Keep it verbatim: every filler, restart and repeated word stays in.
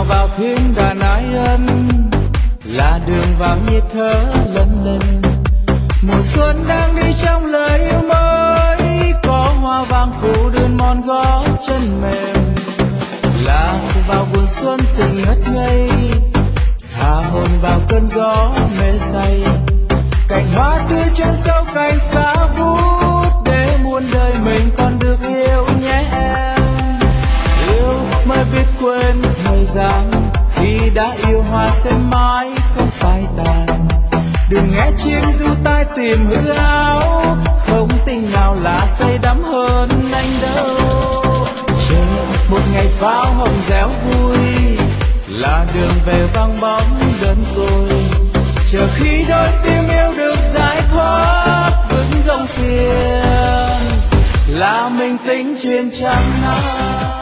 nào vào thiên đàn ái ân, là đường vào nhịp thở lân lân. Mùa xuân đang đi trong lời yêu mới, có hoa vàng phủ đơn mòn gót chân mềm. Là vào buồn xuân tình ngất ngây, thả hồn vào cơn gió mê say. Cành hoa tươi trên sâu cành xa vút, để muôn đời mình còn được yêu nhé em. Yêu mới biết quên thời gian, khi đã yêu hoa sẽ mãi không phai tàn. Đừng nghe chim ru tai tìm hư áo, không tình nào là say đắm hơn anh đâu. Chờ một ngày pháo hồng réo vui, là đường về vắng bóng đơn côi. Chờ khi đôi tim yêu được giải thoát, vững gông xiềng là mình tính chuyên chẳng ai.